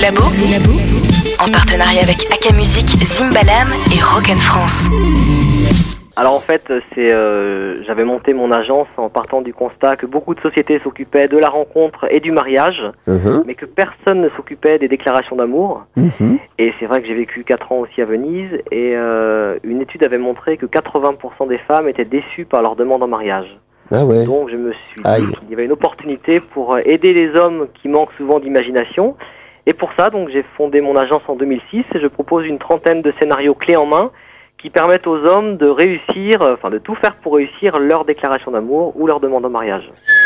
labo en partenariat avec Aka Music, Zimbalam et Rock & France. Alors en fait, j'avais monté mon agence en partant du constat que beaucoup de sociétés s'occupaient de la rencontre et du mariage, mais que personne ne s'occupait des déclarations d'amour. Et c'est vrai que j'ai vécu 4 ans aussi à Venise, et une étude avait montré que 80% des femmes étaient déçues par leur demande en mariage. Ah ouais. Donc je me suis dit qu'il y avait une opportunité pour aider les hommes qui manquent souvent d'imagination. Et pour ça, donc j'ai fondé mon agence en 2006 et je propose une trentaine de scénarios clés en main qui permettent aux hommes de réussir, de tout faire pour réussir leur déclaration d'amour ou leur demande en mariage.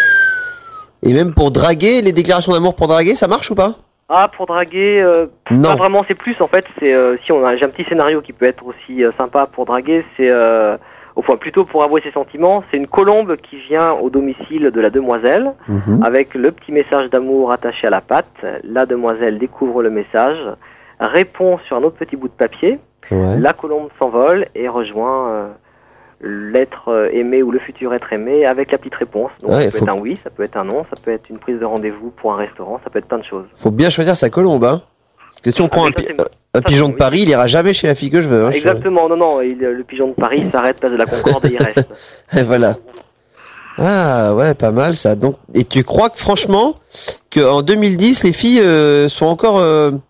Et même pour draguer, les déclarations d'amour pour draguer, ça marche ou pas? Ah, pour draguer, pas vraiment, c'est plus en fait, j'ai un petit scénario qui peut être aussi sympa pour draguer, plutôt pour avouer ses sentiments, c'est une colombe qui vient au domicile de la demoiselle avec le petit message d'amour attaché à la patte. La demoiselle découvre le message, répond sur un autre petit bout de papier. La colombe s'envole et rejoint l'être aimé ou le futur être aimé avec la petite réponse. Donc ça peut être un oui, ça peut être un non, ça peut être une prise de rendez-vous pour un restaurant, ça peut être plein de choses. Faut bien choisir sa colombe, hein. Parce que si on prend un pigeon de Paris, il ira jamais chez la fille que je veux. Hein, exactement, le pigeon de Paris s'arrête place de la Concorde et il reste. Et voilà. Ah ouais, pas mal ça. Donc, et tu crois que franchement, qu'en 2010, les filles sont encore...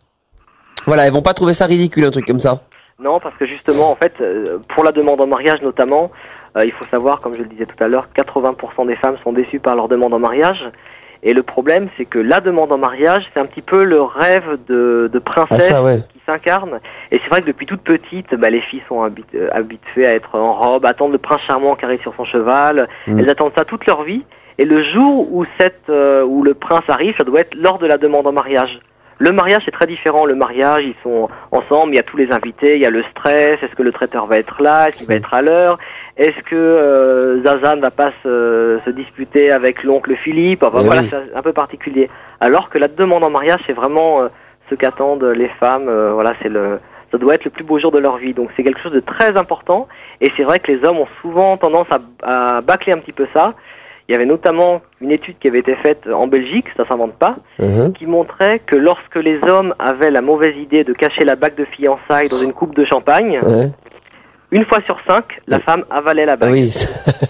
elles vont pas trouver ça ridicule, un truc comme ça? Non, parce que justement, en fait, pour la demande en mariage notamment, il faut savoir, comme je le disais tout à l'heure, 80% des femmes sont déçues par leur demande en mariage. Et le problème, c'est que la demande en mariage, c'est un petit peu le rêve de princesse qui s'incarne. Et c'est vrai que depuis toute petite, les filles sont habituées à être en robe, à attendre le prince charmant qui arrive sur son cheval. Elles attendent ça toute leur vie. Et le jour où le prince arrive, ça doit être lors de la demande en mariage. Le mariage, c'est très différent. Le mariage, ils sont ensemble, il y a tous les invités, il y a le stress. Est-ce que le traiteur va être là? Est-ce qu'il va être à l'heure? Est-ce que Zaza ne va pas se disputer avec l'oncle Philippe? Voilà, c'est un peu particulier. Alors que la demande en mariage, c'est vraiment ce qu'attendent les femmes. Ça doit être le plus beau jour de leur vie. Donc c'est quelque chose de très important. Et c'est vrai que les hommes ont souvent tendance à bâcler un petit peu ça. Il y avait notamment une étude qui avait été faite en Belgique, ça s'invente pas, qui montrait que lorsque les hommes avaient la mauvaise idée de cacher la bague de fiançailles dans une coupe de champagne, une fois sur 5, la femme avalait la bague. Oui.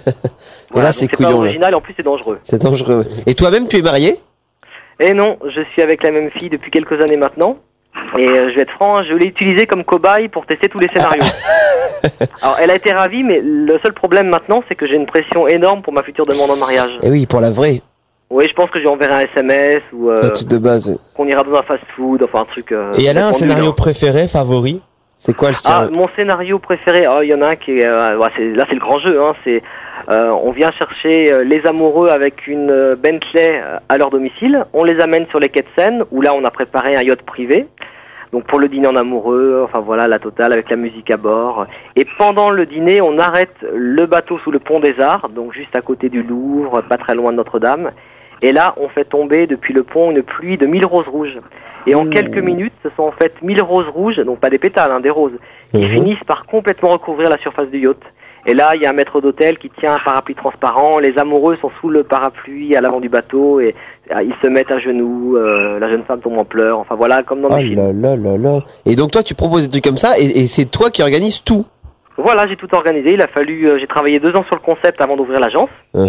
Et là, c'est couillon. C'est pas original, en plus c'est dangereux. C'est dangereux. Et toi-même, tu es marié? Eh non, je suis avec la même fille depuis quelques années maintenant. Et je vais être franc, je l'ai utilisée comme cobaye pour tester tous les scénarios. Alors elle a été ravie, mais le seul problème maintenant, c'est que j'ai une pression énorme pour ma future demande en mariage. Et oui, pour la vraie. Oui, je pense que je lui enverrai un SMS ou un truc de base. Qu'on ira dans un fast-food, enfin un truc. Et elle a un scénario préféré, favori? C'est quoi le style? Mon scénario préféré, il y en a un qui est, là c'est le grand jeu, hein. On vient chercher les amoureux avec une Bentley à leur domicile, on les amène sur les quais de Seine, où là on a préparé un yacht privé. Donc pour le dîner en amoureux, la totale avec la musique à bord. Et pendant le dîner, on arrête le bateau sous le pont des Arts, donc juste à côté du Louvre, pas très loin de Notre-Dame. Et là, on fait tomber depuis le pont une pluie de 1000 roses rouges. Et en quelques minutes, ce sont en fait 1000 roses rouges, donc pas des pétales, des roses, qui finissent par complètement recouvrir la surface du yacht. Et là, il y a un maître d'hôtel qui tient un parapluie transparent, les amoureux sont sous le parapluie à l'avant du bateau et ils se mettent à genoux, la jeune femme tombe en pleurs, comme dans les films. Et donc toi, tu proposes des trucs comme ça et c'est toi qui organises tout? Voilà, j'ai tout organisé, j'ai travaillé 2 ans sur le concept avant d'ouvrir l'agence.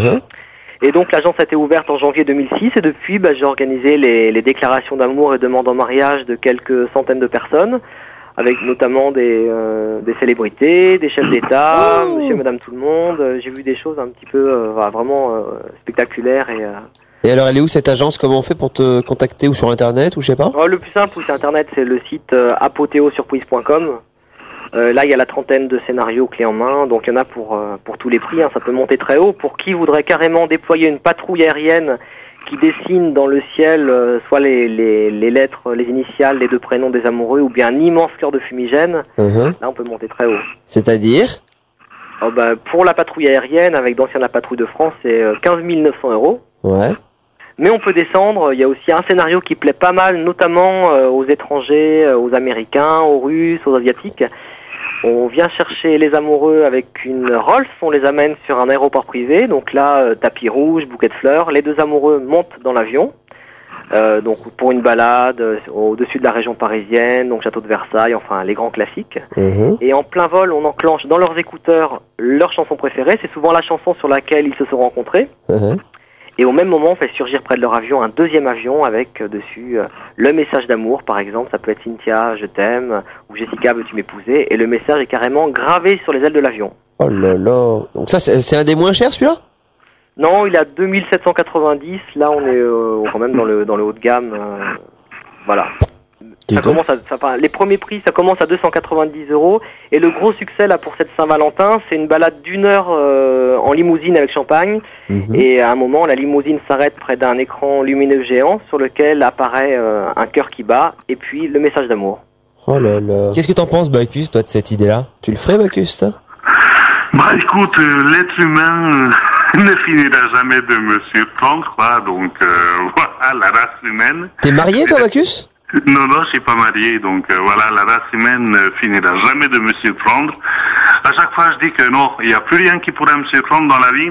Et donc l'agence a été ouverte en janvier 2006 et depuis, j'ai organisé les déclarations d'amour et demandes en mariage de quelques centaines de personnes, avec notamment des célébrités, des chefs d'État, monsieur et madame tout le monde. J'ai vu des choses un petit peu vraiment spectaculaires. Et alors elle est où cette agence? Comment on fait pour te contacter? Ou sur internet ou je sais pas? Le plus simple, c'est internet, c'est le site apoteosurprise.com. Là, il y a la trentaine de scénarios clés en main, donc il y en a pour tous les prix, ça peut monter très haut. Pour qui voudrait carrément déployer une patrouille aérienne qui dessine dans le ciel soit les lettres, les initiales, les 2 prénoms des amoureux, ou bien un immense cœur de fumigène, là on peut monter très haut. C'est-à-dire? Pour la patrouille aérienne, avec d'anciens de la patrouille de France, c'est 15 900 €. Ouais. Mais on peut descendre, il y a aussi un scénario qui plaît pas mal, notamment aux étrangers, aux Américains, aux Russes, aux Asiatiques. On vient chercher les amoureux avec une Rolls, on les amène sur un aéroport privé, donc là, tapis rouge, bouquet de fleurs. Les 2 amoureux montent dans l'avion. Donc pour une balade au-dessus de la région parisienne, donc château de Versailles, enfin les grands classiques. Et en plein vol, on enclenche dans leurs écouteurs leur chanson préférée. C'est souvent la chanson sur laquelle ils se sont rencontrés. Et au même moment, on fait surgir près de leur avion un deuxième avion avec dessus le message d'amour, par exemple. Ça peut être Cynthia, je t'aime, ou Jessica, veux-tu m'épouser. Et le message est carrément gravé sur les ailes de l'avion. Oh là là. Donc ça, c'est un des moins chers, celui-là? Non, il est à 2790. Là, on est quand même dans le haut de gamme. Voilà. Ça commence les premiers prix, ça commence à 290 €. Et le gros succès là pour cette Saint-Valentin, c'est une balade d'1 heure en limousine avec champagne. Et à un moment, la limousine s'arrête près d'un écran lumineux géant sur lequel apparaît un cœur qui bat et puis le message d'amour. Oh là là. Qu'est-ce que t'en penses, Bacchus, toi, de cette idée-là? Tu le ferais, Bacchus, ça? Bah écoute, l'être humain ne finira jamais de me surprendre, quoi. Donc voilà, la race humaine. T'es marié, toi, Bacchus? Non, je suis pas marié, donc voilà, la race humaine ne finira jamais de me surprendre. À chaque fois, je dis que non, il n'y a plus rien qui pourrait me surprendre dans la vie,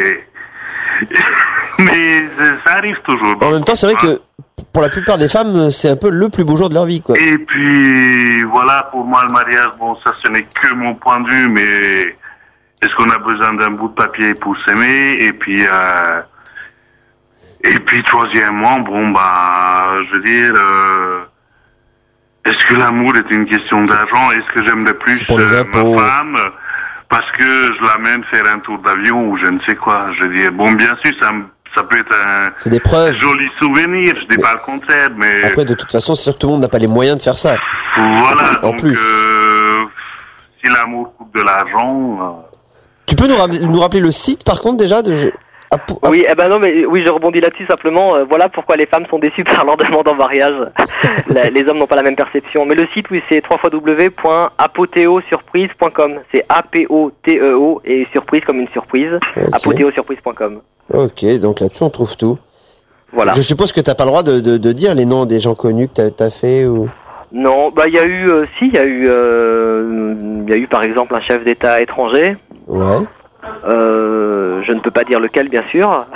mais ça arrive toujours. En même temps, c'est vrai que pour la plupart des femmes, c'est un peu le plus beau jour de leur vie, quoi. Et puis, voilà, pour moi, le mariage, bon, ça, ce n'est que mon point de vue, mais est-ce qu'on a besoin d'un bout de papier pour s'aimer? Et puis, troisièmement, bon, bah, je veux dire, est-ce que l'amour est une question d'argent? Est-ce que j'aimerais plus ma femme parce que je l'amène faire un tour d'avion ou je ne sais quoi? Je veux dire, bon, bien sûr, ça peut être c'est des preuves. Joli souvenir, je dis pas le contraire, mais... Après, de toute façon, c'est sûr que tout le monde n'a pas les moyens de faire ça. Voilà, en donc, plus. Si l'amour coûte de l'argent... Tu peux nous rappeler le site, par contre, déjà Oui, non, mais oui, je rebondis là-dessus simplement. Voilà pourquoi les femmes sont déçues par leur demande en mariage. Les hommes n'ont pas la même perception. Mais le site, oui, c'est www.apoteosurprise.com. C'est APOTEO et surprise comme une surprise. Okay. Apoteosurprise.com. Ok, donc là-dessus, on trouve tout. Voilà. Je suppose que t'as pas le droit de dire les noms des gens connus que t'as fait ou... Non, bah il y a eu, il y a eu par exemple un chef d'État étranger. Ouais. Je ne peux pas dire lequel, bien sûr.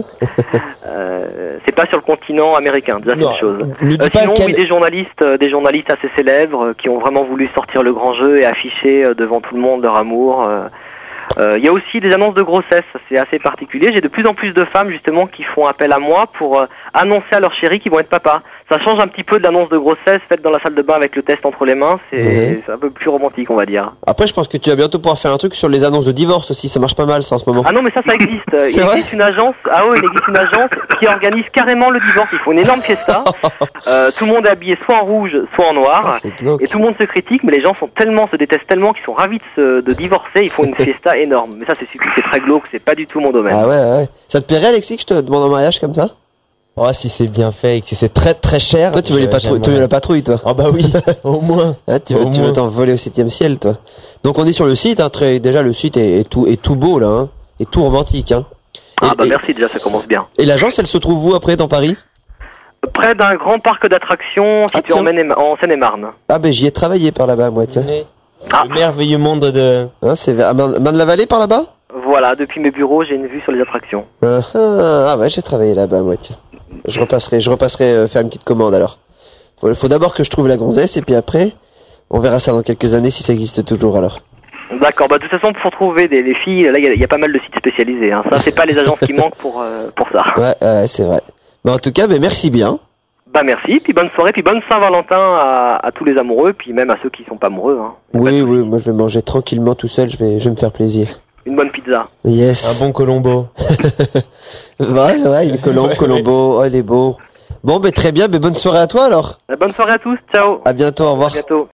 C'est pas sur le continent américain, déjà c'est une chose. Sinon, oui, des journalistes assez célèbres qui ont vraiment voulu sortir le grand jeu et afficher devant tout le monde leur amour. Il y a aussi des annonces de grossesse, c'est assez particulier. J'ai de plus en plus de femmes justement qui font appel à moi pour annoncer à leur chéri qu'ils vont être papa. Ça change un petit peu de l'annonce de grossesse faite dans la salle de bain avec le test entre les mains. C'est un peu plus romantique, on va dire. Après, je pense que tu vas bientôt pouvoir faire un truc sur les annonces de divorce aussi. Ça marche pas mal, ça, en ce moment. Ah non, mais ça existe. Il existe une agence. Ah ouais, il existe une agence qui organise carrément le divorce. Il faut une énorme fiesta. Tout le monde est habillé soit en rouge, soit en noir. Et tout le monde se critique, mais les gens se détestent tellement qu'ils sont ravis de divorcer. Ils font une fiesta énorme. Mais ça, c'est très glauque. C'est pas du tout mon domaine. Ah ouais. Ça te plairait, Alexis, que je te demande en mariage comme ça? Oh, si c'est bien fait et que si c'est très très cher. Toi, tu veux la patrouille, toi. Oh bah oui, au moins. Ah, tu veux t'envoler au 7e ciel, toi. Donc on est sur le site, hein, déjà le site est tout beau là, hein, et tout romantique, hein. Merci, déjà ça commence bien. Et l'agence, elle se trouve où après dans Paris? Près d'un grand parc d'attractions situé en Seine-et-Marne. Ah ben j'y ai travaillé par là-bas, moi, tiens. Le merveilleux monde de... Hein, c'est à Marne-la-Vallée par là-bas? Voilà, depuis mes bureaux, j'ai une vue sur les attractions. Ah ouais, j'ai travaillé là-bas, moi, tiens. Je repasserai faire une petite commande alors. Faut d'abord que je trouve la gonzesse et puis après, on verra ça dans quelques années si ça existe toujours alors. D'accord, de toute façon pour trouver les filles, là il y a pas mal de sites spécialisés. Hein. Ça c'est pas les agences qui manquent pour ça. Ouais, c'est vrai. En tout cas, merci bien. Merci, puis bonne soirée, puis bonne Saint-Valentin à tous les amoureux, puis même à ceux qui sont pas amoureux. Hein. Oui, moi je vais manger tranquillement tout seul, je vais me faire plaisir. Une bonne pizza. Yes. Un bon Colombo. ouais, il est Colombo, il est beau. Bon, très bien, bonne soirée à toi alors. Bonne soirée à tous, ciao. À bientôt, au revoir. À bientôt.